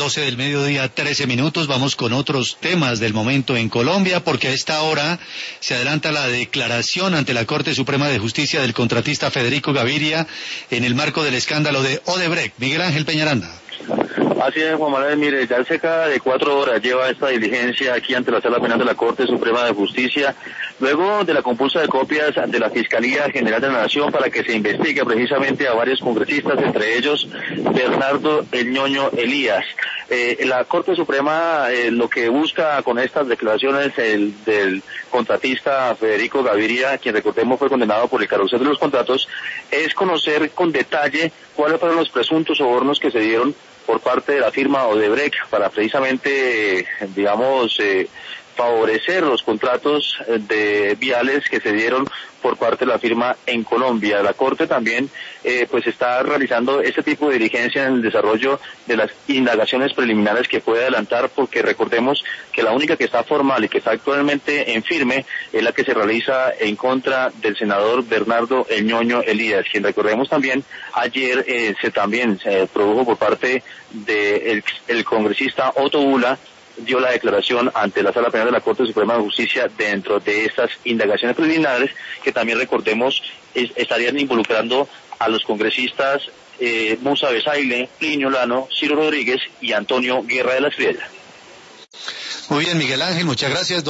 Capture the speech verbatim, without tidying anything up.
doce del mediodía, trece minutos. Vamos con otros temas del momento en Colombia, porque a esta hora se adelanta la declaración ante la Corte Suprema de Justicia del contratista Federico Gaviria en el marco del escándalo de Odebrecht. Miguel Ángel Peñaranda. Así es, Juan Manuel, mire, ya cerca de cuatro horas lleva esta diligencia aquí ante la Sala Penal de la Corte Suprema de Justicia, luego de la compulsa de copias ante la Fiscalía General de la Nación para que se investigue precisamente a varios congresistas, entre ellos Bernardo El Ñoño Elías. Eh, la Corte Suprema eh, lo que busca con estas declaraciones el, del contratista Federico Gaviria, quien recordemos fue condenado por el carrusel de los contratos, es conocer con detalle cuáles fueron los presuntos sobornos que se dieron por parte de la firma Odebrecht para precisamente, eh, digamos, eh, favorecer los contratos de viales que se dieron por parte de la firma en Colombia. La Corte también eh, pues está realizando este tipo de diligencia en el desarrollo de las indagaciones preliminares que puede adelantar, porque recordemos que la única que está formal y que está actualmente en firme es la que se realiza en contra del senador Bernardo El Ñoño Elías, quien recordemos también ayer eh, se también se produjo por parte del el congresista Otto Bula, dio la declaración ante la Sala Penal de la Corte Suprema de Justicia dentro de estas indagaciones preliminares que también recordemos es, estarían involucrando a los congresistas eh, Musa Besaile, Plinio Lano, Ciro Rodríguez y Antonio Guerra de la Espriella. Muy bien, Miguel Ángel, muchas gracias.